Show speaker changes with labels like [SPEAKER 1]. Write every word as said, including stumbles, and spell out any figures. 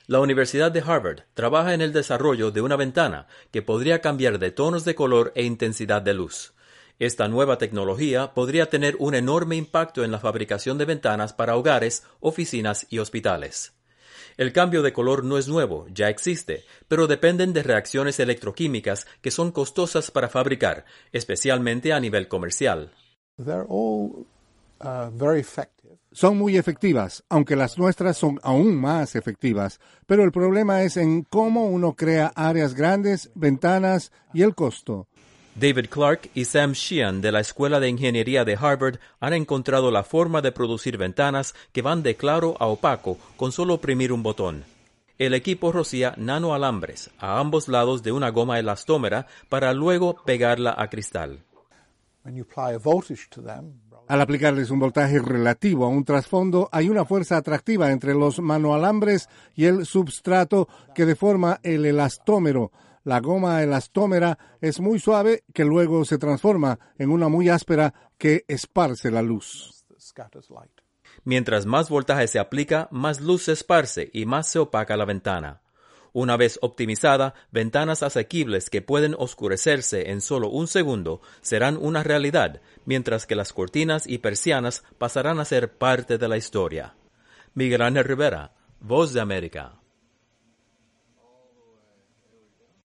[SPEAKER 1] La Universidad de Harvard trabaja en el desarrollo de una ventana que podría cambiar de tonos de color e intensidad de luz. Esta nueva tecnología podría tener un enorme impacto en la fabricación de ventanas para hogares, oficinas y hospitales. El cambio de color no es nuevo, ya existe, pero dependen de reacciones electroquímicas que son costosas para fabricar, especialmente a nivel comercial.
[SPEAKER 2] They're all, uh, very effective.
[SPEAKER 3] Son muy efectivas, aunque las nuestras son aún más efectivas, pero el problema es en cómo uno crea áreas grandes, ventanas y el costo.
[SPEAKER 1] David Clark y Sam Sheehan de la Escuela de Ingeniería de Harvard han encontrado la forma de producir ventanas que van de claro a opaco con solo oprimir un botón. El equipo rocía nanoalambres a ambos lados de una goma elastómera para luego pegarla a cristal.
[SPEAKER 2] When you apply a voltage to them,
[SPEAKER 3] Al aplicarles un voltaje relativo a un trasfondo, hay una fuerza atractiva entre los manoalambres y el substrato que deforma el elastómero. La goma elastómera es muy suave que luego se transforma en una muy áspera que esparce la luz.
[SPEAKER 2] that scatters light.
[SPEAKER 1] Mientras más voltaje se aplica, más luz se esparce y más se opaca la ventana. Una vez optimizada, ventanas asequibles que pueden oscurecerse en solo un segundo serán una realidad, mientras que las cortinas y persianas pasarán a ser parte de la historia. Miguel Ángel Rivera, Voz de América.